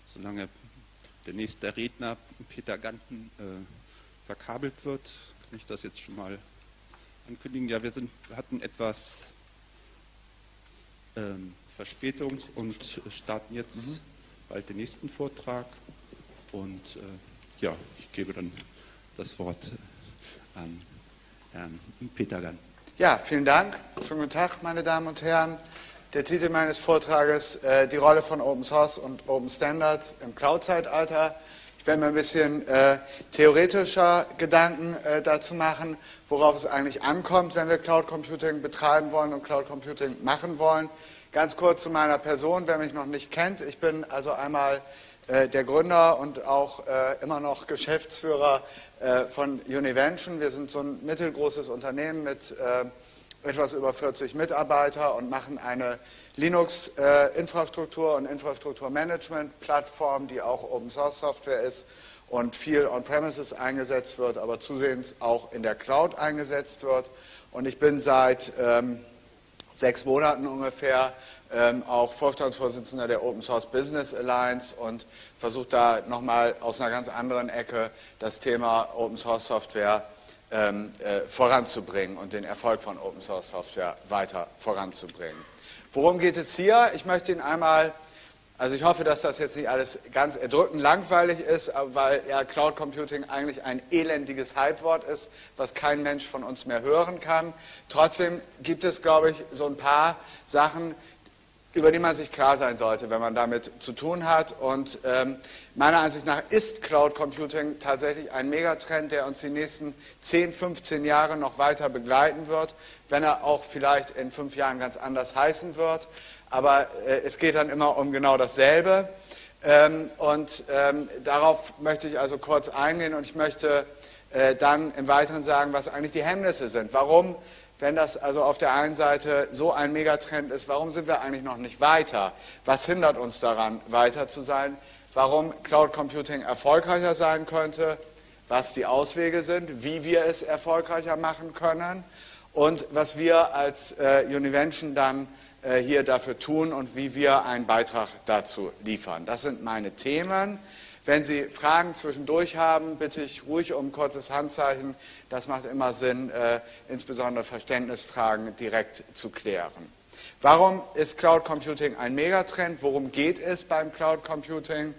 solange der nächste Redner, Peter Ganten, verkabelt wird, kann ich das jetzt schon mal ankündigen. Ja, wir hatten etwas Verspätung und starten jetzt bald den nächsten Vortrag. Und ja, ich gebe dann das Wort an Herrn Peter Ganten. Ja, vielen Dank. Schönen guten Tag, meine Damen und Herren. Der Titel meines Vortrages, die Rolle von Open Source und Open Standards im Cloud-Zeitalter. Ich werde mir ein bisschen theoretischer Gedanken dazu machen, worauf es eigentlich ankommt, wenn wir Cloud Computing betreiben wollen und Cloud Computing machen wollen. Ganz kurz zu meiner Person, wer mich noch nicht kennt. Ich bin also einmal der Gründer und auch immer noch Geschäftsführer von Univention. Wir sind so ein mittelgroßes Unternehmen mit etwas über 40 Mitarbeiter und machen eine Linux-Infrastruktur und Infrastrukturmanagement-Plattform, die auch Open-Source-Software ist und viel on-premises eingesetzt wird, aber zusehends auch in der Cloud eingesetzt wird. Und ich bin seit 6 Monaten ungefähr auch Vorstandsvorsitzender der Open Source Business Alliance und versuche da nochmal aus einer ganz anderen Ecke das Thema Open Source Software voranzubringen und den Erfolg von Open Source Software weiter voranzubringen. Worum geht es hier? Ich möchte Ihnen einmal, also ich hoffe, dass das jetzt nicht alles ganz erdrückend langweilig ist, weil ja Cloud Computing eigentlich ein elendiges Hypewort ist, was kein Mensch von uns mehr hören kann. Trotzdem gibt es, glaube ich, so ein paar Sachen, über die man sich klar sein sollte, wenn man damit zu tun hat. Und meiner Ansicht nach ist Cloud Computing tatsächlich ein Megatrend, der uns die nächsten 10, 15 Jahre noch weiter begleiten wird, wenn er auch vielleicht in 5 Jahren ganz anders heißen wird. Aber es geht dann immer um genau dasselbe. Darauf möchte ich also kurz eingehen und ich möchte dann im Weiteren sagen, was eigentlich die Hemmnisse sind. Warum, wenn das also auf der einen Seite so ein Megatrend ist, warum sind wir eigentlich noch nicht weiter? Was hindert uns daran, weiter zu sein? Warum Cloud Computing erfolgreicher sein könnte? Was die Auswege sind? Wie wir es erfolgreicher machen können? Und was wir als Univention dann hier dafür tun und wie wir einen Beitrag dazu liefern. Das sind meine Themen. Wenn Sie Fragen zwischendurch haben, bitte ich ruhig um ein kurzes Handzeichen. Das macht immer Sinn, insbesondere Verständnisfragen direkt zu klären. Warum ist Cloud Computing ein Megatrend? Worum geht es beim Cloud Computing?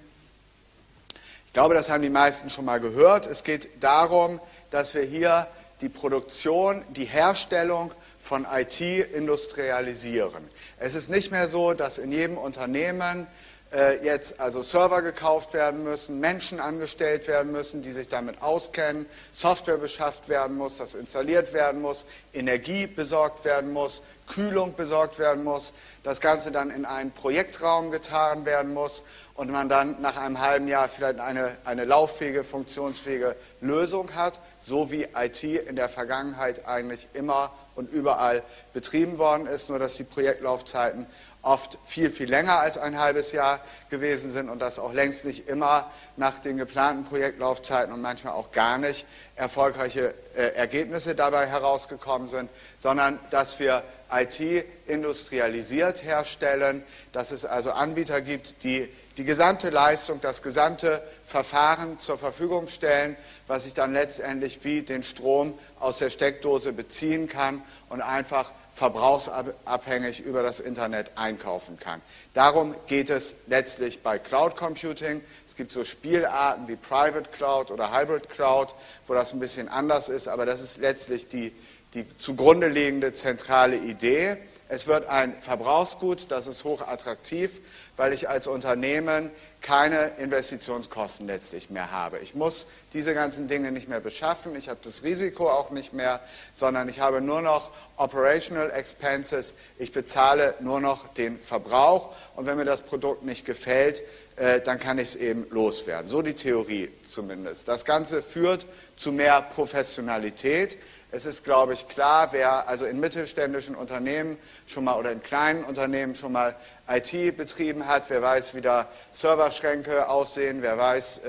Ich glaube, das haben die meisten schon mal gehört. Es geht darum, dass wir hier die Produktion, die Herstellung von IT industrialisieren. Es ist nicht mehr so, dass in jedem Unternehmen jetzt also Server gekauft werden müssen, Menschen angestellt werden müssen, die sich damit auskennen, Software beschafft werden muss, das installiert werden muss, Energie besorgt werden muss, Kühlung besorgt werden muss, das Ganze dann in einen Projektraum getan werden muss und man dann nach einem halben Jahr vielleicht eine lauffähige, funktionsfähige Lösung hat, so wie IT in der Vergangenheit eigentlich immer und überall betrieben worden ist, nur dass die Projektlaufzeiten oft viel, viel länger als ein halbes Jahr gewesen sind und dass auch längst nicht immer nach den geplanten Projektlaufzeiten und manchmal auch gar nicht erfolgreiche Ergebnisse dabei herausgekommen sind, sondern dass wir IT industrialisiert herstellen, dass es also Anbieter gibt, die die gesamte Leistung, das gesamte Verfahren zur Verfügung stellen, was ich dann letztendlich wie den Strom aus der Steckdose beziehen kann und einfach verbrauchsabhängig über das Internet einkaufen kann. Darum geht es letztlich bei Cloud Computing. Es gibt so Spielarten wie Private Cloud oder Hybrid Cloud, wo das ein bisschen anders ist, aber das ist letztlich die zugrunde liegende zentrale Idee. Es wird ein Verbrauchsgut, das ist hochattraktiv, weil ich als Unternehmen keine Investitionskosten letztlich mehr habe. Ich muss diese ganzen Dinge nicht mehr beschaffen, ich habe das Risiko auch nicht mehr, sondern ich habe nur noch Operational Expenses, ich bezahle nur noch den Verbrauch und wenn mir das Produkt nicht gefällt, dann kann ich es eben loswerden. So die Theorie zumindest. Das Ganze führt zu mehr Professionalität. Es ist, glaube ich, klar, wer also in mittelständischen Unternehmen schon mal oder in kleinen Unternehmen schon mal IT betrieben hat, wer weiß, wie da Serverschränke aussehen, wer weiß,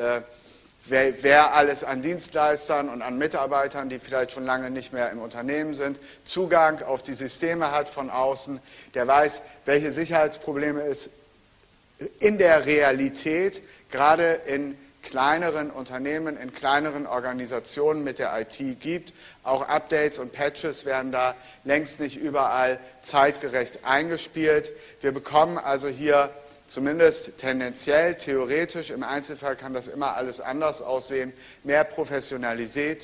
wer alles an Dienstleistern und an Mitarbeitern, die vielleicht schon lange nicht mehr im Unternehmen sind, Zugang auf die Systeme hat von außen, der weiß, welche Sicherheitsprobleme es in der Realität, gerade in kleineren Unternehmen, in kleineren Organisationen mit der IT gibt. Auch Updates und Patches werden da längst nicht überall zeitgerecht eingespielt. Wir bekommen also hier zumindest tendenziell, theoretisch, im Einzelfall kann das immer alles anders aussehen, mehr Professionalität,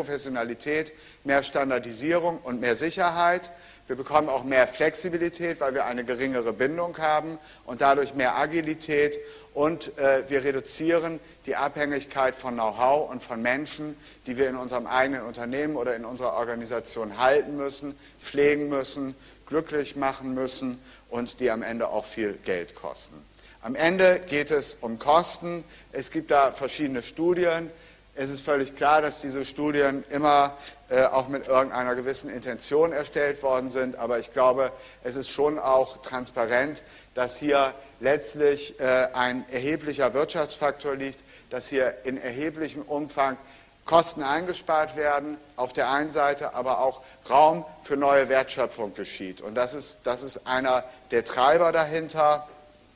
mehr Standardisierung und mehr Sicherheit. Wir bekommen auch mehr Flexibilität, weil wir eine geringere Bindung haben und dadurch mehr Agilität. Und wir reduzieren die Abhängigkeit von Know-how und von Menschen, die wir in unserem eigenen Unternehmen oder in unserer Organisation halten müssen, pflegen müssen, glücklich machen müssen und die am Ende auch viel Geld kosten. Am Ende geht es um Kosten. Es gibt da verschiedene Studien. Es ist völlig klar, dass diese Studien immer auch mit irgendeiner gewissen Intention erstellt worden sind, aber ich glaube, es ist schon auch transparent, dass hier letztlich ein erheblicher Wirtschaftsfaktor liegt, dass hier in erheblichem Umfang Kosten eingespart werden, auf der einen Seite, aber auch Raum für neue Wertschöpfung geschieht. Und das ist einer der Treiber dahinter.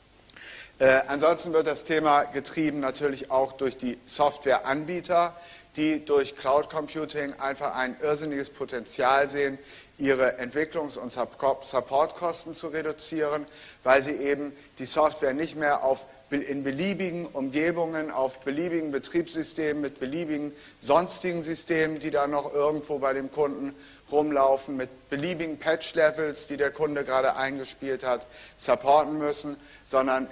Ansonsten wird das Thema getrieben natürlich auch durch die Softwareanbieter, die durch Cloud Computing einfach ein irrsinniges Potenzial sehen, ihre Entwicklungs- und Supportkosten zu reduzieren, weil sie eben die Software nicht mehr in beliebigen Umgebungen, auf beliebigen Betriebssystemen, mit beliebigen sonstigen Systemen, die da noch irgendwo bei dem Kunden rumlaufen, mit beliebigen Patch-Levels, die der Kunde gerade eingespielt hat, supporten müssen, sondern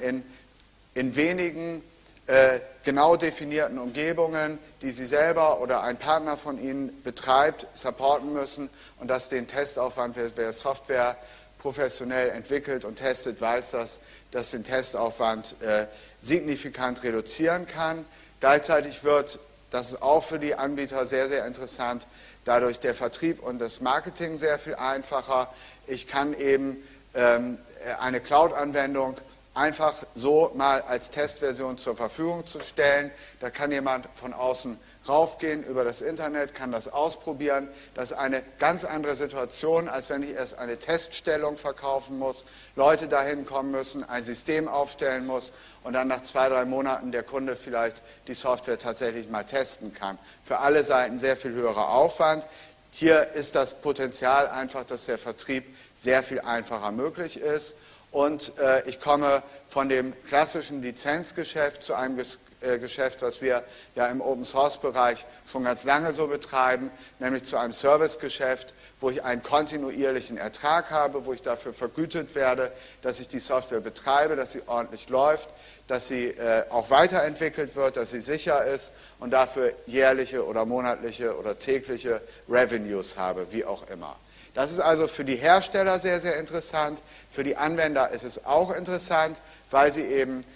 in wenigen genau definierten Umgebungen, die Sie selber oder ein Partner von Ihnen betreibt, supporten müssen und dass den Testaufwand, wer Software professionell entwickelt und testet, weiß das den Testaufwand signifikant reduzieren kann. Gleichzeitig wird, das ist auch für die Anbieter sehr, sehr interessant, dadurch der Vertrieb und das Marketing sehr viel einfacher. Ich kann eben eine Cloud-Anwendung einfach so mal als Testversion zur Verfügung zu stellen. Da kann jemand von außen raufgehen über das Internet, kann das ausprobieren. Das ist eine ganz andere Situation, als wenn ich erst eine Teststellung verkaufen muss, Leute dahin kommen müssen, ein System aufstellen muss und dann nach 2, 3 Monaten der Kunde vielleicht die Software tatsächlich mal testen kann. Für alle Seiten sehr viel höherer Aufwand. Hier ist das Potenzial einfach, dass der Vertrieb sehr viel einfacher möglich ist. Und ich komme von dem klassischen Lizenzgeschäft zu einem Geschäft, was wir ja im Open-Source-Bereich schon ganz lange so betreiben, nämlich zu einem Servicegeschäft, wo ich einen kontinuierlichen Ertrag habe, wo ich dafür vergütet werde, dass ich die Software betreibe, dass sie ordentlich läuft, dass sie auch weiterentwickelt wird, dass sie sicher ist und dafür jährliche oder monatliche oder tägliche Revenues habe, wie auch immer. Das ist also für die Hersteller sehr, sehr interessant. Für die Anwender ist es auch interessant, weil sie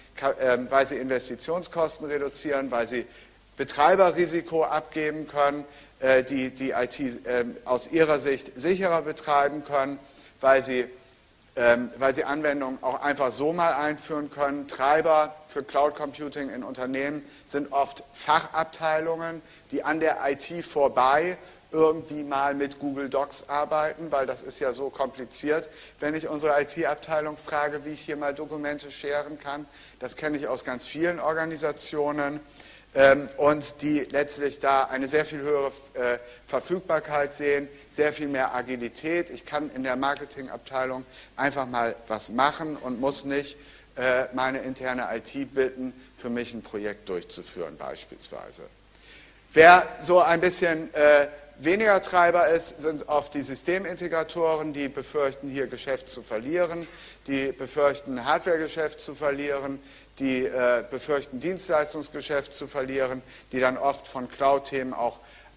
Investitionskosten reduzieren, weil sie Betreiberrisiko abgeben können, die IT aus ihrer Sicht sicherer betreiben können, weil sie Anwendungen auch einfach so mal einführen können. Treiber für Cloud Computing in Unternehmen sind oft Fachabteilungen, die an der IT vorbei irgendwie mal mit Google Docs arbeiten, weil das ist ja so kompliziert, wenn ich unsere IT-Abteilung frage, wie ich hier mal Dokumente sharen kann. Das kenne ich aus ganz vielen Organisationen und die letztlich da eine sehr viel höhere Verfügbarkeit sehen, sehr viel mehr Agilität. Ich kann in der Marketingabteilung einfach mal was machen und muss nicht meine interne IT bitten, für mich ein Projekt durchzuführen beispielsweise. Wer so ein bisschen weniger Treiber ist, sind oft die Systemintegratoren, die befürchten, hier Geschäft zu verlieren, die befürchten, Hardwaregeschäft zu verlieren, die befürchten, Dienstleistungsgeschäft zu verlieren, die dann oft von Cloud-Themen auch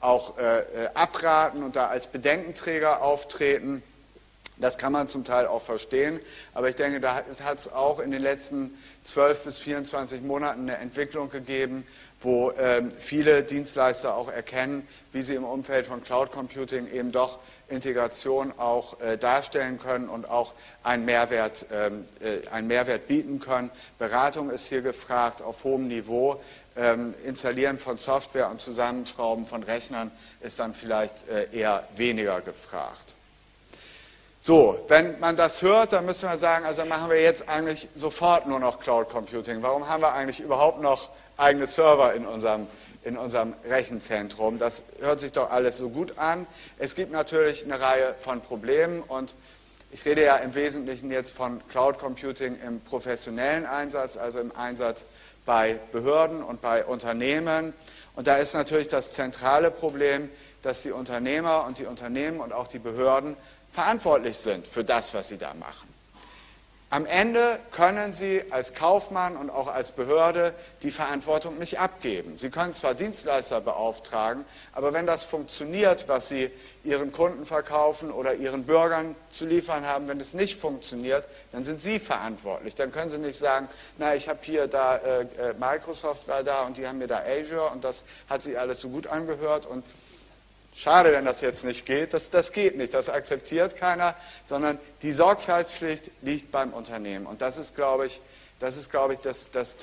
abraten und da als Bedenkenträger auftreten. Das kann man zum Teil auch verstehen, aber ich denke, da hat es auch in den letzten 12 bis 24 Monaten eine Entwicklung gegeben, wo viele Dienstleister auch erkennen, wie sie im Umfeld von Cloud Computing eben doch Integration auch darstellen können und auch einen Mehrwert bieten können. Beratung ist hier gefragt auf hohem Niveau. Installieren von Software und Zusammenschrauben von Rechnern ist dann vielleicht eher weniger gefragt. So, wenn man das hört, dann müsste man sagen, also machen wir jetzt eigentlich sofort nur noch Cloud Computing. Warum haben wir eigentlich überhaupt noch eigene Server in unserem Rechenzentrum? Das hört sich doch alles so gut an. Es gibt natürlich eine Reihe von Problemen und ich rede ja im Wesentlichen jetzt von Cloud Computing im professionellen Einsatz, also im Einsatz bei Behörden und bei Unternehmen. Und da ist natürlich das zentrale Problem, dass die Unternehmer und die Unternehmen und auch die Behörden verantwortlich sind für das, was sie da machen. Am Ende können Sie als Kaufmann und auch als Behörde die Verantwortung nicht abgeben. Sie können zwar Dienstleister beauftragen, aber wenn das funktioniert, was Sie Ihren Kunden verkaufen oder Ihren Bürgern zu liefern haben, wenn es nicht funktioniert, dann sind Sie verantwortlich. Dann können Sie nicht sagen, na, ich habe hier da Microsoft war da und die haben mir da Azure und das hat sich alles so gut angehört und schade, wenn das jetzt nicht geht. Das geht nicht, das akzeptiert keiner, sondern die Sorgfaltspflicht liegt beim Unternehmen. Und das ist, glaube ich, der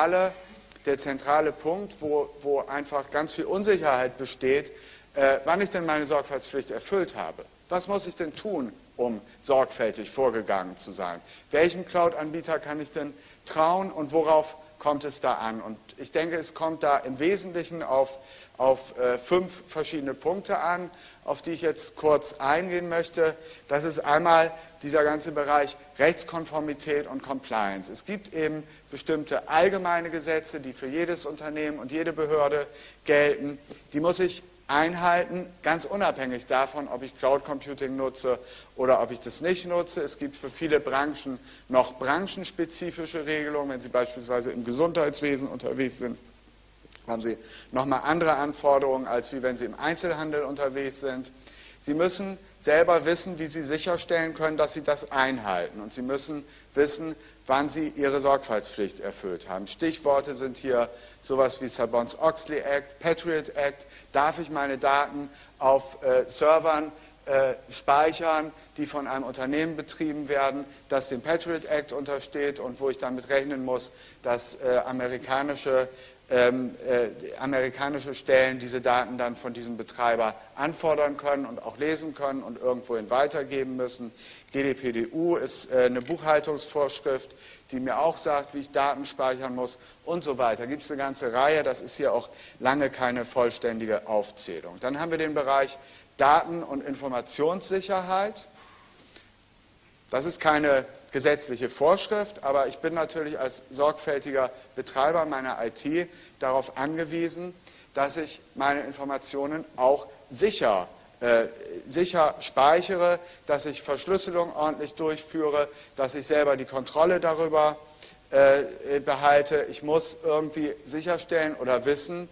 zentrale Punkt, wo einfach ganz viel Unsicherheit besteht, wann ich denn meine Sorgfaltspflicht erfüllt habe. Was muss ich denn tun, um sorgfältig vorgegangen zu sein? Welchem Cloud-Anbieter kann ich denn trauen und worauf kommt es da an? Und ich denke, es kommt da im Wesentlichen auf 5 verschiedene Punkte an, auf die ich jetzt kurz eingehen möchte. Das ist einmal dieser ganze Bereich Rechtskonformität und Compliance. Es gibt eben bestimmte allgemeine Gesetze, die für jedes Unternehmen und jede Behörde gelten. Die muss ich einhalten, ganz unabhängig davon, ob ich Cloud Computing nutze oder ob ich das nicht nutze. Es gibt für viele Branchen noch branchenspezifische Regelungen, wenn Sie beispielsweise im Gesundheitswesen unterwegs sind. Haben Sie nochmal andere Anforderungen, als wie wenn Sie im Einzelhandel unterwegs sind. Sie müssen selber wissen, wie Sie sicherstellen können, dass Sie das einhalten. Und Sie müssen wissen, wann Sie Ihre Sorgfaltspflicht erfüllt haben. Stichworte sind hier sowas wie Sarbanes-Oxley Act, Patriot Act. Darf ich meine Daten auf Servern speichern, die von einem Unternehmen betrieben werden, das dem Patriot Act untersteht und wo ich damit rechnen muss, dass amerikanische Stellen diese Daten dann von diesem Betreiber anfordern können und auch lesen können und irgendwohin weitergeben müssen. GDPDU ist eine Buchhaltungsvorschrift, die mir auch sagt, wie ich Daten speichern muss und so weiter. Da gibt es eine ganze Reihe, das ist hier auch lange keine vollständige Aufzählung. Dann haben wir den Bereich Daten- und Informationssicherheit. Das ist keine gesetzliche Vorschrift, aber ich bin natürlich als sorgfältiger Betreiber meiner IT darauf angewiesen, dass ich meine Informationen auch sicher speichere, dass ich Verschlüsselung ordentlich durchführe, dass ich selber die Kontrolle darüber behalte. Ich muss irgendwie sicherstellen oder wissen,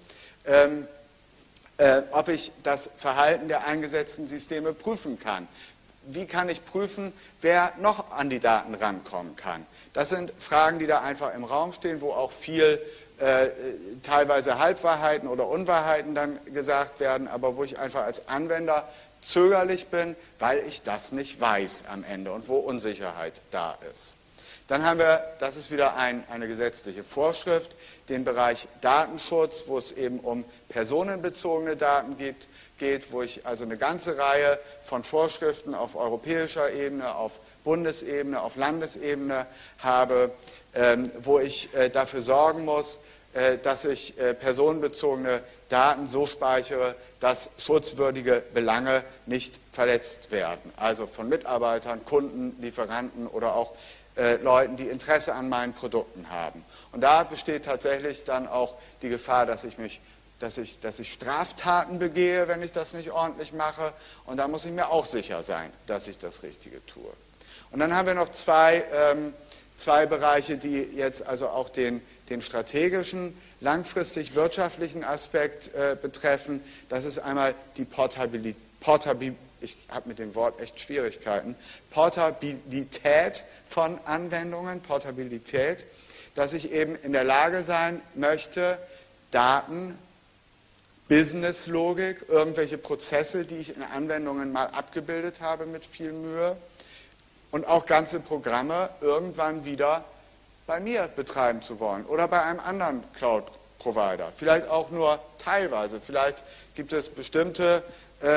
ob ich das Verhalten der eingesetzten Systeme prüfen kann. Wie kann ich prüfen, wer noch an die Daten rankommen kann? Das sind Fragen, die da einfach im Raum stehen, wo auch viel teilweise Halbwahrheiten oder Unwahrheiten dann gesagt werden, aber wo ich einfach als Anwender zögerlich bin, weil ich das nicht weiß am Ende und wo Unsicherheit da ist. Dann haben wir, das ist wieder eine gesetzliche Vorschrift, den Bereich Datenschutz, wo es eben um personenbezogene Daten geht, wo ich also eine ganze Reihe von Vorschriften auf europäischer Ebene, auf Bundesebene, auf Landesebene habe, wo ich dafür sorgen muss, dass ich personenbezogene Daten so speichere, dass schutzwürdige Belange nicht verletzt werden. Also von Mitarbeitern, Kunden, Lieferanten oder auch Leuten, die Interesse an meinen Produkten haben. Und da besteht tatsächlich dann auch die Gefahr, dass ich Straftaten begehe, wenn ich das nicht ordentlich mache. Und da muss ich mir auch sicher sein, dass ich das Richtige tue. Und dann haben wir noch zwei Bereiche, die jetzt also auch den strategischen, langfristig wirtschaftlichen Aspekt betreffen. Das ist einmal die Portabilität, ich habe mit dem Wort echt Schwierigkeiten, Portabilität von Anwendungen, Portabilität, dass ich eben in der Lage sein möchte, Daten, Businesslogik, irgendwelche Prozesse, die ich in Anwendungen mal abgebildet habe mit viel Mühe und auch ganze Programme irgendwann wieder bei mir betreiben zu wollen oder bei einem anderen Cloud-Provider. Vielleicht auch nur teilweise. Vielleicht gibt es bestimmte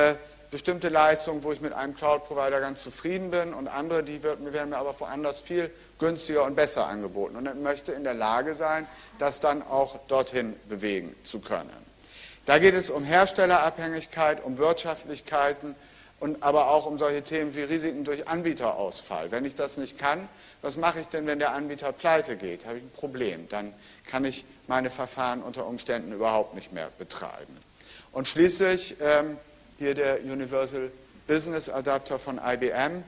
bestimmte Leistungen, wo ich mit einem Cloud-Provider ganz zufrieden bin und andere, die werden mir aber woanders viel günstiger und besser angeboten. Und ich möchte in der Lage sein, das dann auch dorthin bewegen zu können. Da geht es um Herstellerabhängigkeit, um Wirtschaftlichkeiten und aber auch um solche Themen wie Risiken durch Anbieterausfall. Wenn ich das nicht kann, was mache ich denn, wenn der Anbieter pleite geht? Habe ich ein Problem. Dann kann ich meine Verfahren unter Umständen überhaupt nicht mehr betreiben. Und schließlich hier der Universal Business Adapter von IBM,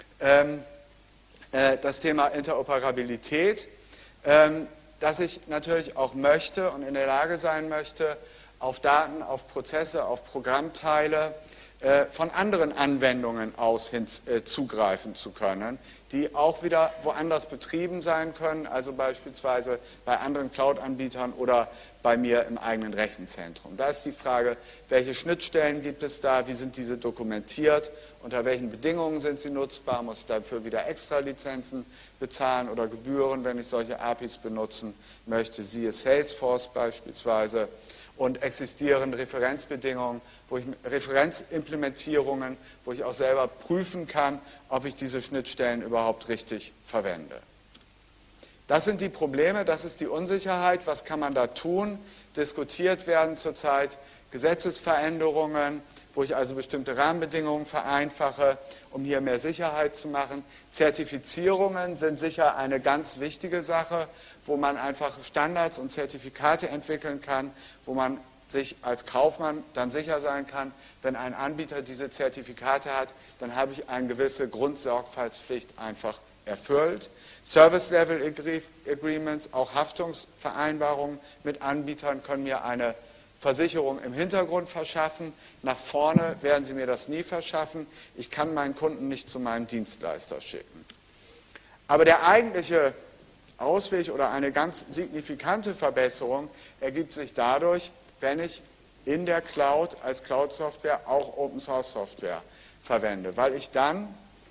das Thema Interoperabilität, dass ich natürlich auch möchte und in der Lage sein möchte, auf Daten, auf Prozesse, auf Programmteile von anderen Anwendungen aus zugreifen zu können, die auch wieder woanders betrieben sein können, also beispielsweise bei anderen Cloud-Anbietern oder bei mir im eigenen Rechenzentrum. Da ist die Frage, welche Schnittstellen gibt es da, wie sind diese dokumentiert, unter welchen Bedingungen sind sie nutzbar, muss ich dafür wieder extra Lizenzen bezahlen oder Gebühren, wenn ich solche APIs benutzen möchte, siehe Salesforce beispielsweise. Und existieren Referenzbedingungen, Referenzimplementierungen, wo ich auch selber prüfen kann, ob ich diese Schnittstellen überhaupt richtig verwende. Das sind die Probleme, das ist die Unsicherheit. Was kann man da tun? Diskutiert werden zurzeit Gesetzesveränderungen, wo ich also bestimmte Rahmenbedingungen vereinfache, um hier mehr Sicherheit zu machen. Zertifizierungen sind sicher eine ganz wichtige Sache, wo man einfach Standards und Zertifikate entwickeln kann, wo man sich als Kaufmann dann sicher sein kann, wenn ein Anbieter diese Zertifikate hat, dann habe ich eine gewisse Grundsorgfaltspflicht einfach erfüllt. Service Level Agreements, auch Haftungsvereinbarungen mit Anbietern können mir eine Versicherung im Hintergrund verschaffen. Nach vorne werden sie mir das nie verschaffen. Ich kann meinen Kunden nicht zu meinem Dienstleister schicken. Aber der eigentliche Ausweg oder eine ganz signifikante Verbesserung ergibt sich dadurch, wenn ich in der Cloud als Cloud-Software auch Open-Source-Software verwende, weil ich dann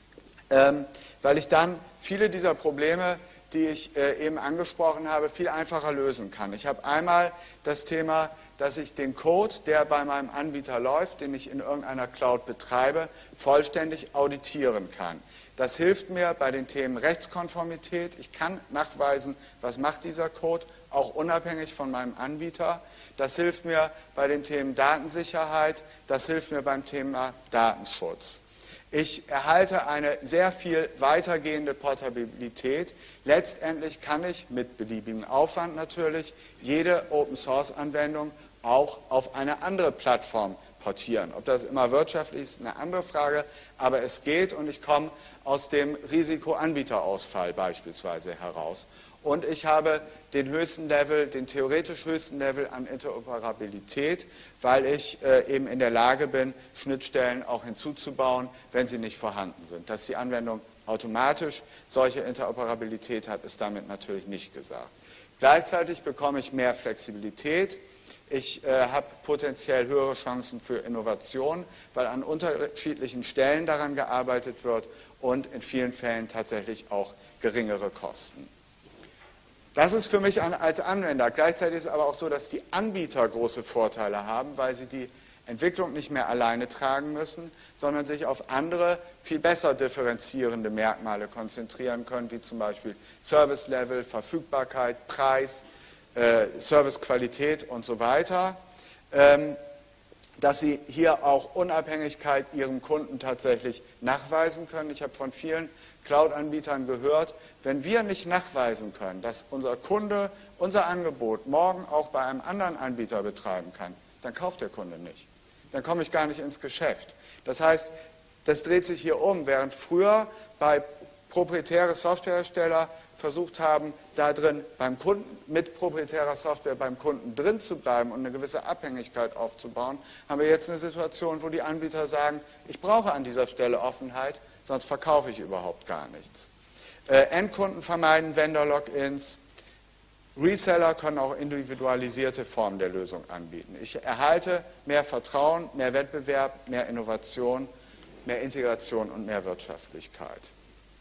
viele dieser Probleme, die ich eben angesprochen habe, viel einfacher lösen kann. Ich habe einmal das Thema, dass ich den Code, der bei meinem Anbieter läuft, den ich in irgendeiner Cloud betreibe, vollständig auditieren kann. Das hilft mir bei den Themen Rechtskonformität. Ich kann nachweisen, was macht dieser Code, auch unabhängig von meinem Anbieter. Das hilft mir bei den Themen Datensicherheit. Das hilft mir beim Thema Datenschutz. Ich erhalte eine sehr viel weitergehende Portabilität. Letztendlich kann ich mit beliebigem Aufwand natürlich jede Open-Source-Anwendung auch auf eine andere Plattform portieren. Ob das immer wirtschaftlich ist, eine andere Frage, aber es geht und ich komme aus dem Risiko-Anbieterausfall beispielsweise heraus. Und ich habe den höchsten Level, den theoretisch höchsten Level an Interoperabilität, weil ich eben in der Lage bin, Schnittstellen auch hinzuzubauen, wenn sie nicht vorhanden sind. Dass die Anwendung automatisch solche Interoperabilität hat, ist damit natürlich nicht gesagt. Gleichzeitig bekomme ich mehr Flexibilität. Ich habe potenziell höhere Chancen für Innovation, weil an unterschiedlichen Stellen daran gearbeitet wird und in vielen Fällen tatsächlich auch geringere Kosten. Das ist für mich als Anwender. Gleichzeitig ist es aber auch so, dass die Anbieter große Vorteile haben, weil sie die Entwicklung nicht mehr alleine tragen müssen, sondern sich auf andere, viel besser differenzierende Merkmale konzentrieren können, wie zum Beispiel Service Level, Verfügbarkeit, Preis, Servicequalität und so weiter, dass sie hier auch Unabhängigkeit ihrem Kunden tatsächlich nachweisen können. Ich habe von vielen Cloud-Anbietern gehört, wenn wir nicht nachweisen können, dass unser Kunde unser Angebot morgen auch bei einem anderen Anbieter betreiben kann, dann kauft der Kunde nicht. Dann komme ich gar nicht ins Geschäft. Das heißt, das dreht sich hier um, während früher bei proprietäre Softwarehersteller versucht haben, da drin beim Kunden, mit proprietärer Software beim Kunden drin zu bleiben und eine gewisse Abhängigkeit aufzubauen, haben wir jetzt eine Situation, wo die Anbieter sagen, ich brauche an dieser Stelle Offenheit, sonst verkaufe ich überhaupt gar nichts. Endkunden vermeiden Vendor-Logins. Reseller können auch individualisierte Formen der Lösung anbieten. Ich erhalte mehr Vertrauen, mehr Wettbewerb, mehr Innovation, mehr Integration und mehr Wirtschaftlichkeit.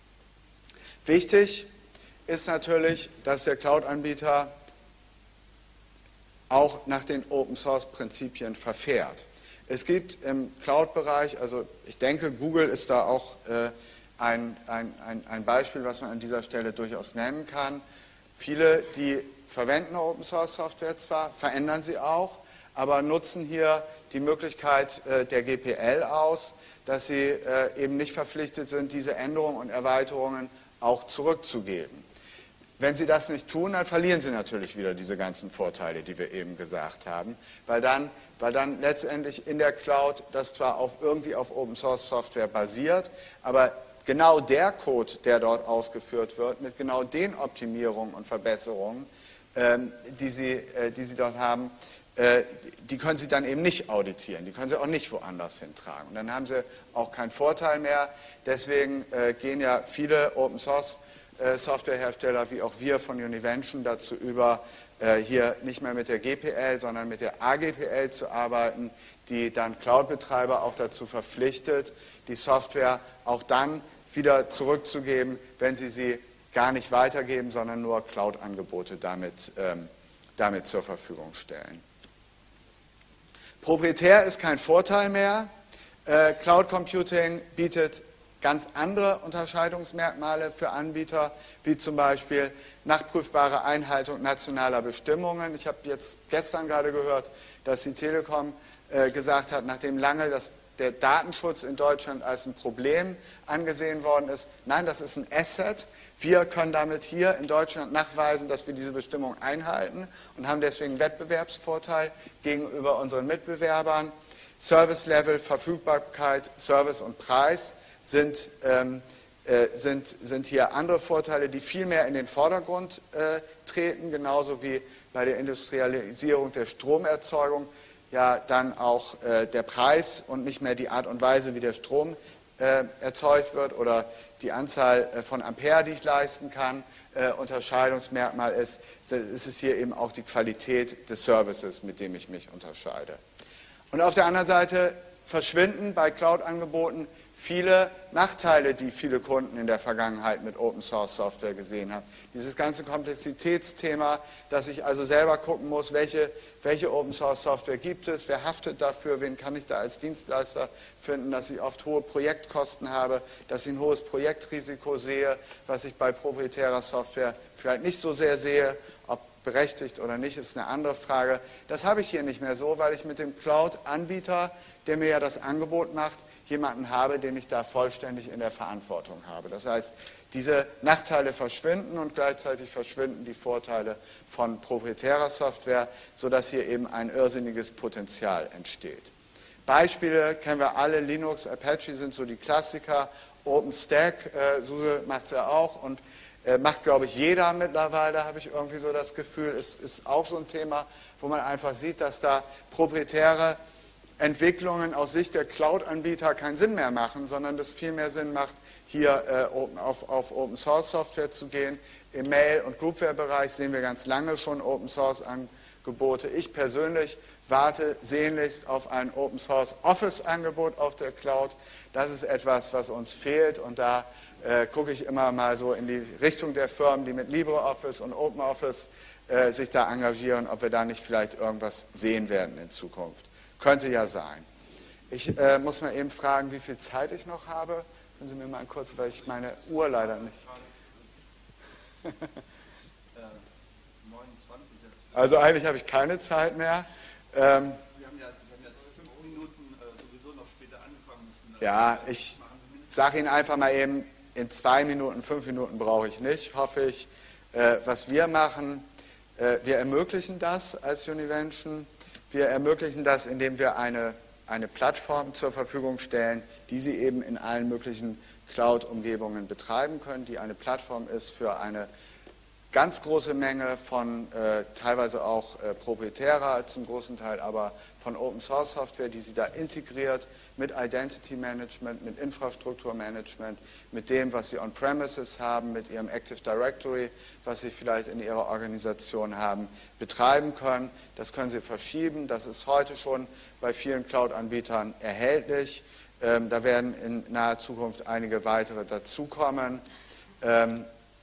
Wichtig ist natürlich, dass der Cloud-Anbieter auch nach den Open-Source-Prinzipien verfährt. Es gibt im Cloud-Bereich, also ich denke, Google ist da auch ein Beispiel, was man an dieser Stelle durchaus nennen kann. Viele, die verwenden Open-Source-Software zwar, verändern sie auch, aber nutzen hier die Möglichkeit der GPL aus, dass sie eben nicht verpflichtet sind, diese Änderungen und Erweiterungen auch zurückzugeben. Wenn sie das nicht tun, dann verlieren sie natürlich wieder diese ganzen Vorteile, die wir eben gesagt haben, weil dann letztendlich in der Cloud das zwar irgendwie auf Open-Source-Software basiert, aber genau der Code, der dort ausgeführt wird, mit genau den Optimierungen und Verbesserungen, die sie dort haben, die können sie dann eben nicht auditieren, die können sie auch nicht woanders hintragen. Und dann haben sie auch keinen Vorteil mehr. Deswegen gehen ja viele Open-Source-Softwarehersteller wie auch wir von Univention dazu über, hier nicht mehr mit der GPL, sondern mit der AGPL zu arbeiten, die dann Cloud-Betreiber auch dazu verpflichtet, die Software auch dann wieder zurückzugeben, wenn sie gar nicht weitergeben, sondern nur Cloud-Angebote damit zur Verfügung stellen. Proprietär ist kein Vorteil mehr. Cloud Computing bietet ganz andere Unterscheidungsmerkmale für Anbieter, wie zum Beispiel nachprüfbare Einhaltung nationaler Bestimmungen. Ich habe jetzt gestern gerade gehört, dass die Telekom gesagt hat, nachdem lange der Datenschutz in Deutschland als ein Problem angesehen worden ist, nein, das ist ein Asset. Wir können damit hier in Deutschland nachweisen, dass wir diese Bestimmung einhalten und haben deswegen einen Wettbewerbsvorteil gegenüber unseren Mitbewerbern. Service Level, Verfügbarkeit, Service und Preis sind hier andere Vorteile, die viel mehr in den Vordergrund treten, genauso wie bei der Industrialisierung der Stromerzeugung ja dann auch der Preis und nicht mehr die Art und Weise, wie der Strom erzeugt wird oder die Anzahl von Ampere, die ich leisten kann, Unterscheidungsmerkmal ist es hier eben auch die Qualität des Services, mit dem ich mich unterscheide. Und auf der anderen Seite verschwinden bei Cloud-Angeboten viele Nachteile, die viele Kunden in der Vergangenheit mit Open-Source-Software gesehen haben. Dieses ganze Komplexitätsthema, dass ich also selber gucken muss, welche Open-Source-Software gibt es, wer haftet dafür, wen kann ich da als Dienstleister finden, dass ich oft hohe Projektkosten habe, dass ich ein hohes Projektrisiko sehe, was ich bei proprietärer Software vielleicht nicht so sehr sehe, ob berechtigt oder nicht, ist eine andere Frage. Das habe ich hier nicht mehr so, weil ich mit dem Cloud-Anbieter, der mir ja das Angebot macht, jemanden habe, den ich da vollständig in der Verantwortung habe. Das heißt, diese Nachteile verschwinden und gleichzeitig verschwinden die Vorteile von proprietärer Software, sodass hier eben ein irrsinniges Potenzial entsteht. Beispiele kennen wir alle, Linux, Apache sind so die Klassiker, OpenStack, SUSE macht es ja auch und macht, glaube ich, jeder mittlerweile, habe ich irgendwie so das Gefühl, ist auch so ein Thema, wo man einfach sieht, dass da proprietäre Entwicklungen aus Sicht der Cloud-Anbieter keinen Sinn mehr machen, sondern es viel mehr Sinn macht, hier auf Open-Source-Software zu gehen. Im Mail- und Groupware-Bereich sehen wir ganz lange schon Open-Source-Angebote. Ich persönlich warte sehnlichst auf ein Open-Source-Office-Angebot auf der Cloud. Das ist etwas, was uns fehlt und da gucke ich immer mal so in die Richtung der Firmen, die mit LibreOffice und OpenOffice sich da engagieren, ob wir da nicht vielleicht irgendwas sehen werden in Zukunft. Könnte ja sein. Ich muss mal eben fragen, wie viel Zeit ich noch habe. Können Sie mir mal kurz, weil ich meine Uhr leider nicht... Also eigentlich habe ich keine Zeit mehr. Sie haben ja 5 Minuten sowieso noch später angefangen müssen. Ja, ich sage Ihnen einfach mal eben, in 2 Minuten, 5 Minuten brauche ich nicht, hoffe ich. Was wir machen, wir ermöglichen das als Univention. Wir ermöglichen das, indem wir eine Plattform zur Verfügung stellen, die Sie eben in allen möglichen Cloud-Umgebungen betreiben können, die eine Plattform ist für eine ganz große Menge von teilweise auch proprietärer, zum großen Teil aber von Open-Source-Software, die Sie da integriert mit Identity Management, mit Infrastrukturmanagement, mit dem, was Sie on-premises haben, mit Ihrem Active Directory, was Sie vielleicht in Ihrer Organisation haben, betreiben können. Das können Sie verschieben. Das ist heute schon bei vielen Cloud-Anbietern erhältlich. Da werden in naher Zukunft einige weitere dazukommen.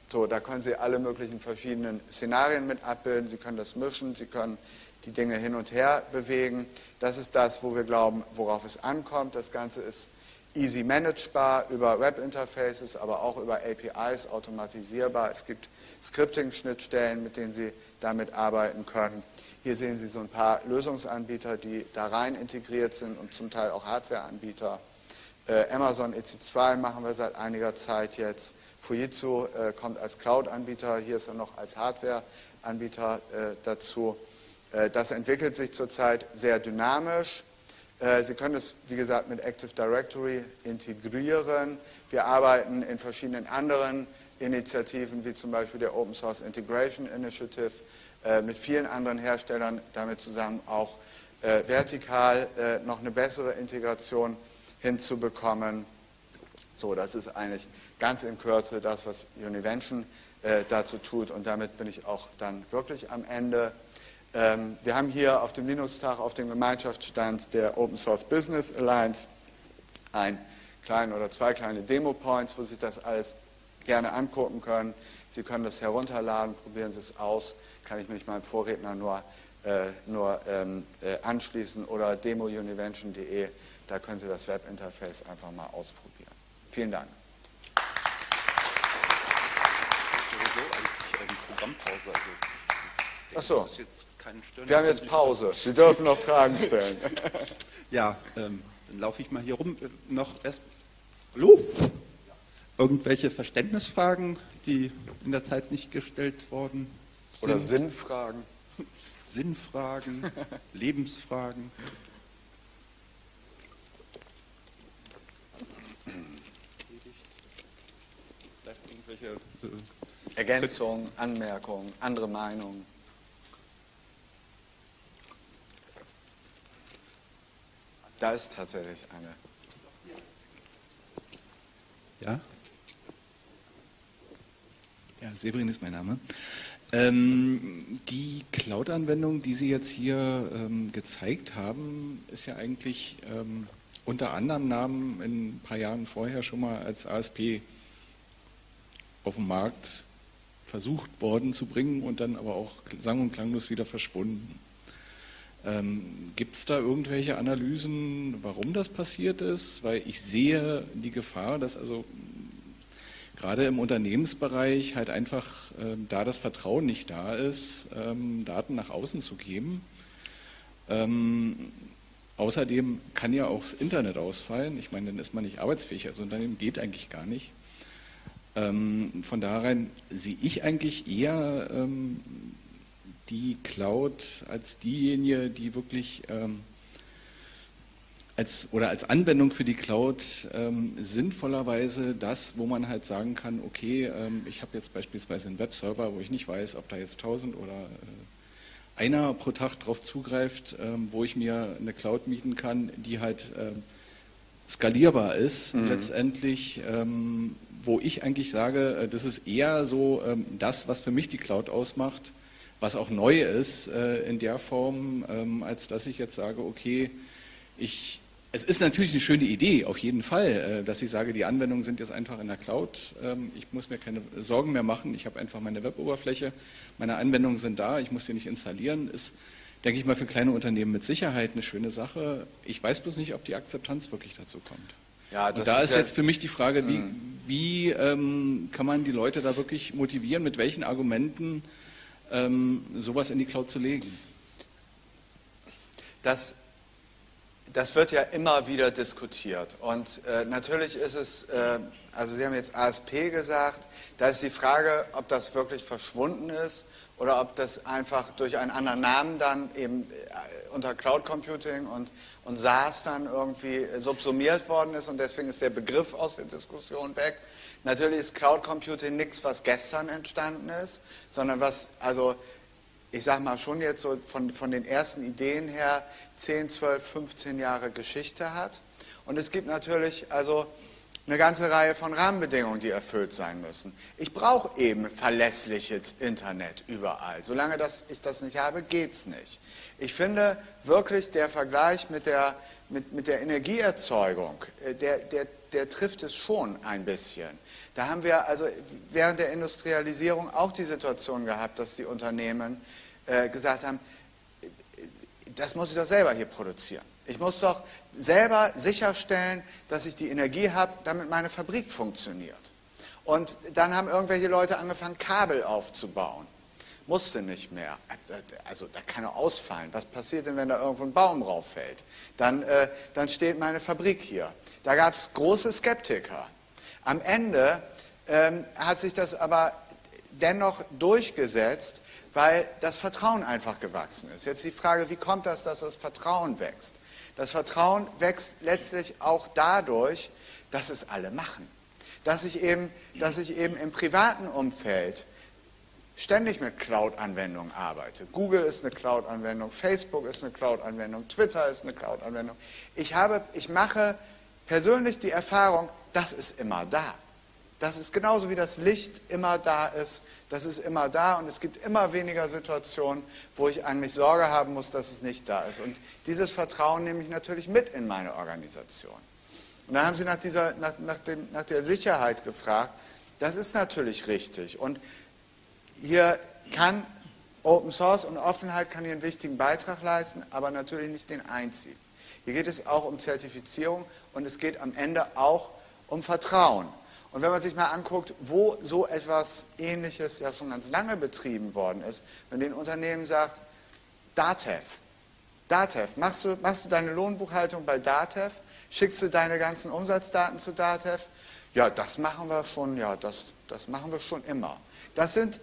So, da können Sie alle möglichen verschiedenen Szenarien mit abbilden. Sie können das mischen, Sie können die Dinge hin und her bewegen. Das ist das, wo wir glauben, worauf es ankommt. Das Ganze ist easy managebar über Webinterfaces, aber auch über APIs automatisierbar. Es gibt Scripting-Schnittstellen, mit denen Sie damit arbeiten können. Hier sehen Sie so ein paar Lösungsanbieter, die da rein integriert sind und zum Teil auch Hardwareanbieter. Amazon EC2 machen wir seit einiger Zeit jetzt. Fujitsu kommt als Cloud-Anbieter, hier ist er noch als Hardware-Anbieter dazu. Das entwickelt sich zurzeit sehr dynamisch. Sie können es, wie gesagt, mit Active Directory integrieren. Wir arbeiten in verschiedenen anderen Initiativen, wie zum Beispiel der Open Source Integration Initiative, mit vielen anderen Herstellern damit zusammen auch vertikal noch eine bessere Integration hinzubekommen. So, das ist eigentlich ganz in Kürze das, was Univention dazu tut, und damit bin ich auch dann wirklich am Ende. Wir haben hier auf dem Linux-Tag, auf dem Gemeinschaftsstand der Open Source Business Alliance ein kleinen oder zwei kleine Demo-Points, wo Sie das alles gerne angucken können. Sie können das herunterladen, probieren Sie es aus, kann ich mich meinem Vorredner nur anschließen, oder demounivention.de, da können Sie das Webinterface einfach mal ausprobieren. Vielen Dank. Programmpause. Ach so, wir haben jetzt Pause. Sie dürfen noch Fragen stellen. Ja, dann laufe ich mal hier rum. Noch erst. Hallo? Irgendwelche Verständnisfragen, die in der Zeit nicht gestellt worden sind? Oder Sinnfragen? Sinnfragen, Lebensfragen. Vielleicht irgendwelche Ergänzungen, Anmerkungen, andere Meinungen. Da ist tatsächlich eine. Ja? Ja, Severin ist mein Name. Die Cloud-Anwendung, die Sie jetzt hier gezeigt haben, ist ja eigentlich unter anderem Namen in ein paar Jahren vorher schon mal als ASP auf den Markt versucht worden zu bringen und dann aber auch sang- und klanglos wieder verschwunden. Gibt es da irgendwelche Analysen, warum das passiert ist? Weil ich sehe die Gefahr, dass also gerade im Unternehmensbereich halt einfach, da das Vertrauen nicht da ist, Daten nach außen zu geben. Außerdem kann ja auch das Internet ausfallen. Ich meine, dann ist man nicht arbeitsfähig. Also Unternehmen geht eigentlich gar nicht. Von daher sehe ich eigentlich eher die Cloud als diejenige, die wirklich als Anwendung für die Cloud sinnvollerweise das, wo man halt sagen kann, okay, ich habe jetzt beispielsweise einen Webserver, wo ich nicht weiß, ob da jetzt 1000 oder einer pro Tag drauf zugreift, wo ich mir eine Cloud mieten kann, die halt skalierbar ist letztendlich, wo ich eigentlich sage, das ist eher so das, was für mich die Cloud ausmacht, was auch neu ist in der Form, als dass ich jetzt sage, okay, es ist natürlich eine schöne Idee, auf jeden Fall, dass ich sage, die Anwendungen sind jetzt einfach in der Cloud, ich muss mir keine Sorgen mehr machen, ich habe einfach meine Web-Oberfläche, meine Anwendungen sind da, ich muss sie nicht installieren, ist, denke ich mal, für kleine Unternehmen mit Sicherheit eine schöne Sache. Ich weiß bloß nicht, ob die Akzeptanz wirklich dazu kommt. Ja, und da ist jetzt für mich die Frage, wie kann man die Leute da wirklich motivieren, mit welchen Argumenten sowas in die Cloud zu legen? Das wird ja immer wieder diskutiert. Und natürlich ist es, also Sie haben jetzt ASP gesagt, da ist die Frage, ob das wirklich verschwunden ist oder ob das einfach durch einen anderen Namen dann eben unter Cloud Computing und SaaS dann irgendwie subsumiert worden ist und deswegen ist der Begriff aus der Diskussion weg. Natürlich ist Cloud Computing nichts, was gestern entstanden ist, sondern was, also ich sage mal schon jetzt so von den ersten Ideen her 10, 12, 15 Jahre Geschichte hat. Und es gibt natürlich also eine ganze Reihe von Rahmenbedingungen, die erfüllt sein müssen. Ich brauche eben verlässliches Internet überall. Solange ich das nicht habe, geht es nicht. Ich finde wirklich, der Vergleich mit der mit der Energieerzeugung, der trifft es schon ein bisschen. Da haben wir also während der Industrialisierung auch die Situation gehabt, dass die Unternehmen gesagt haben, das muss ich doch selber hier produzieren. Ich muss doch selber sicherstellen, dass ich die Energie habe, damit meine Fabrik funktioniert. Und dann haben irgendwelche Leute angefangen, Kabel aufzubauen. Musste nicht mehr. Also da kann er ausfallen. Was passiert denn, wenn da irgendwo ein Baum rauffällt? Dann steht meine Fabrik hier. Da gab es große Skeptiker. Am Ende hat sich das aber dennoch durchgesetzt, weil das Vertrauen einfach gewachsen ist. Jetzt die Frage, wie kommt das, dass das Vertrauen wächst? Das Vertrauen wächst letztlich auch dadurch, dass es alle machen. Dass ich eben im privaten Umfeld ständig mit Cloud-Anwendungen arbeite. Google ist eine Cloud-Anwendung, Facebook ist eine Cloud-Anwendung, Twitter ist eine Cloud-Anwendung. Ich mache persönlich die Erfahrung, das ist immer da. Das ist genauso wie das Licht immer da ist. Das ist immer da und es gibt immer weniger Situationen, wo ich eigentlich Sorge haben muss, dass es nicht da ist. Und dieses Vertrauen nehme ich natürlich mit in meine Organisation. Und dann haben Sie nach der Sicherheit gefragt. Das ist natürlich richtig. Und hier kann Open Source und Offenheit kann hier einen wichtigen Beitrag leisten, aber natürlich nicht den einzigen. Hier geht es auch um Zertifizierung und es geht am Ende auch um Vertrauen. Und wenn man sich mal anguckt, wo so etwas Ähnliches ja schon ganz lange betrieben worden ist, wenn ein Unternehmen sagt, DATEV, machst du deine Lohnbuchhaltung bei DATEV, schickst du deine ganzen Umsatzdaten zu DATEV? Ja, das machen wir schon, das machen wir schon immer. Das sind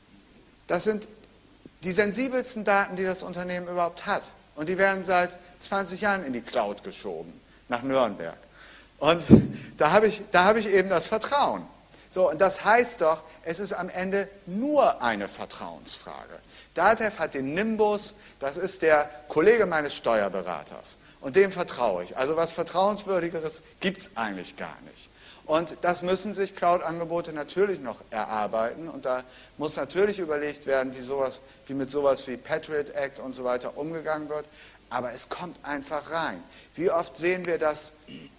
die sensibelsten Daten, die das Unternehmen überhaupt hat. Und die werden seit 20 Jahren in die Cloud geschoben, nach Nürnberg. Und da habe ich eben das Vertrauen. So, und das heißt doch, es ist am Ende nur eine Vertrauensfrage. DATEV hat den Nimbus, das ist der Kollege meines Steuerberaters. Und dem vertraue ich. Also was Vertrauenswürdigeres gibt es eigentlich gar nicht. Und das müssen sich Cloud-Angebote natürlich noch erarbeiten. Und da muss natürlich überlegt werden, wie mit sowas wie Patriot Act und so weiter umgegangen wird. Aber es kommt einfach rein. Wie oft sehen wir dass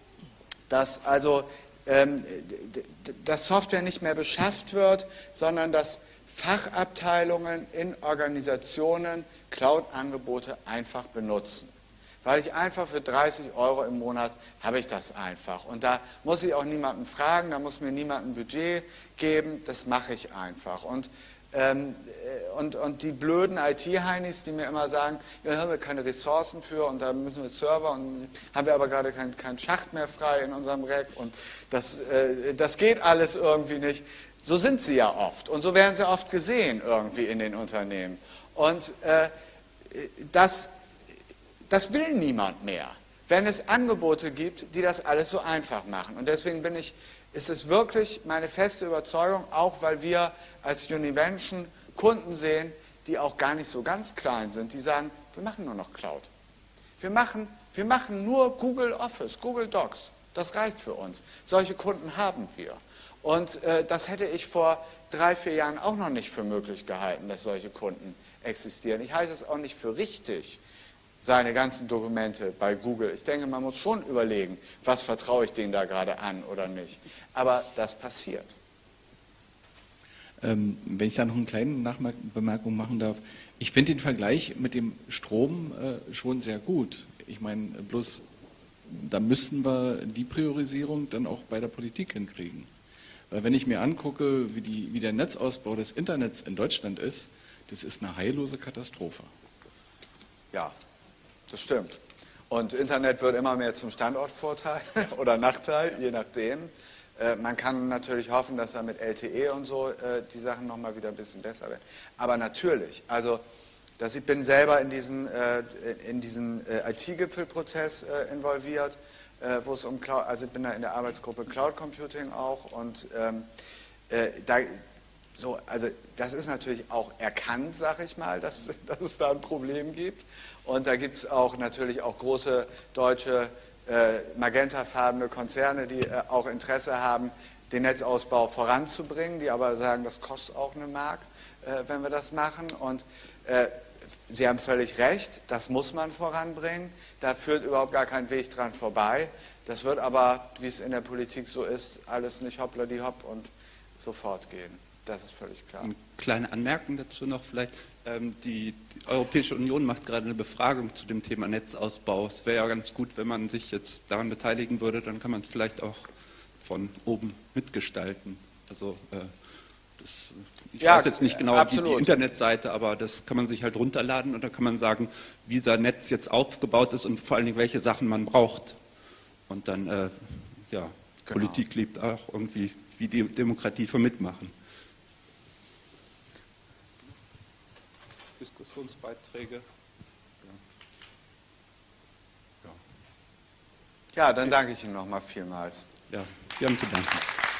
Software nicht mehr beschafft wird, sondern dass Fachabteilungen in Organisationen Cloud-Angebote einfach benutzen. Weil ich einfach für 30 € im Monat habe ich das einfach. Und da muss ich auch niemanden fragen, da muss mir niemand ein Budget geben, das mache ich einfach. Und die blöden IT-Heinis, die mir immer sagen, ja, da haben wir keine Ressourcen für und da müssen wir Server und haben wir aber gerade keinen Schacht mehr frei in unserem Rack und das geht alles irgendwie nicht. So sind sie ja oft und so werden sie oft gesehen irgendwie in den Unternehmen. Und das will niemand mehr, wenn es Angebote gibt, die das alles so einfach machen. Und deswegen ist es wirklich meine feste Überzeugung, auch weil wir als Univention Kunden sehen, die auch gar nicht so ganz klein sind, die sagen, wir machen nur noch Cloud. Wir machen nur Google Office, Google Docs. Das reicht für uns. Solche Kunden haben wir. Und das hätte ich vor 3, 4 Jahren auch noch nicht für möglich gehalten, dass solche Kunden existieren. Ich halte es auch nicht für richtig, seine ganzen Dokumente bei Google. Ich denke, man muss schon überlegen, was vertraue ich denen da gerade an oder nicht. Aber das passiert. Wenn ich da noch eine kleine Nachbemerkung machen darf. Ich finde den Vergleich mit dem Strom schon sehr gut. Ich meine, bloß da müssten wir die Priorisierung dann auch bei der Politik hinkriegen. Weil wenn ich mir angucke, wie der Netzausbau des Internets in Deutschland ist, das ist eine heillose Katastrophe. Ja, das stimmt. Und Internet wird immer mehr zum Standortvorteil oder Nachteil, je nachdem. Man kann natürlich hoffen, dass da mit LTE und so die Sachen nochmal wieder ein bisschen besser werden. Aber natürlich, also ich bin selber in diesem IT-Gipfelprozess involviert, wo es um Cloud, also ich bin da in der Arbeitsgruppe Cloud Computing auch und also das ist natürlich auch erkannt, sag ich mal, dass es da ein Problem gibt. Und da gibt es auch natürlich auch große deutsche magentafarbene Konzerne, die auch Interesse haben, den Netzausbau voranzubringen, die aber sagen, das kostet auch eine Mark, wenn wir das machen. Und Sie haben völlig recht, das muss man voranbringen. Da führt überhaupt gar kein Weg dran vorbei. Das wird aber, wie es in der Politik so ist, alles nicht hoppla die hopp und sofort gehen. Das ist völlig klar. Eine kleine Anmerkung dazu noch vielleicht. Die Europäische Union macht gerade eine Befragung zu dem Thema Netzausbau. Es wäre ja ganz gut, wenn man sich jetzt daran beteiligen würde, dann kann man es vielleicht auch von oben mitgestalten. Also ich weiß jetzt nicht genau die Internetseite, aber das kann man sich halt runterladen und dann kann man sagen, wie sein Netz jetzt aufgebaut ist und vor allen Dingen, welche Sachen man braucht. Und dann, ja, Politik lebt auch irgendwie wie die Demokratie vom Mitmachen. Diskussionsbeiträge. Ja, dann danke ich Ihnen nochmal vielmals. Ja, wir haben zu danken.